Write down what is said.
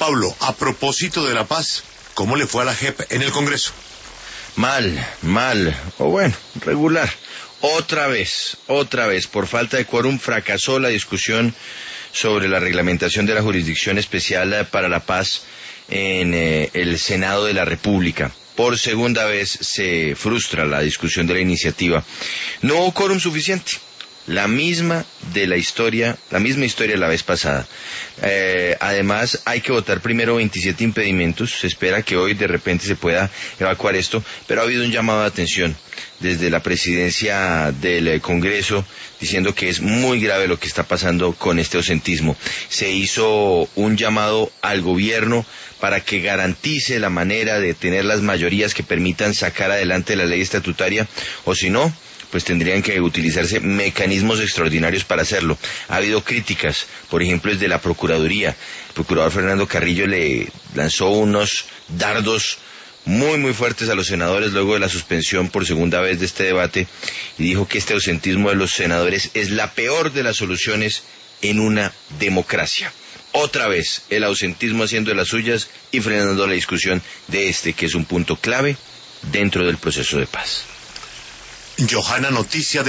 Pablo, a propósito de la paz, ¿cómo le fue a la JEP en el Congreso? Mal, o bueno, regular. Otra vez, por falta de quórum fracasó la discusión sobre la reglamentación de la Jurisdicción Especial para la Paz en el Senado de la República. Por segunda vez se frustra la discusión de la iniciativa. No hubo quórum suficiente. La misma historia la vez pasada. Además, hay que votar primero 27 impedimentos. Se espera que hoy de repente se pueda evacuar esto, pero ha habido un llamado de atención desde la presidencia del Congreso diciendo que es muy grave lo que está pasando con este ausentismo. Se hizo un llamado al gobierno para que garantice la manera de tener las mayorías que permitan sacar adelante la ley estatutaria, o si no, pues tendrían que utilizarse mecanismos extraordinarios para hacerlo. Ha habido críticas, por ejemplo, desde la Procuraduría. El procurador Fernando Carrillo le lanzó unos dardos muy fuertes a los senadores luego de la suspensión por segunda vez de este debate y dijo que este ausentismo de los senadores es la peor de las soluciones en una democracia. Otra vez, el ausentismo haciendo de las suyas y frenando la discusión de este, que es un punto clave dentro del proceso de paz. Johanna, noticia de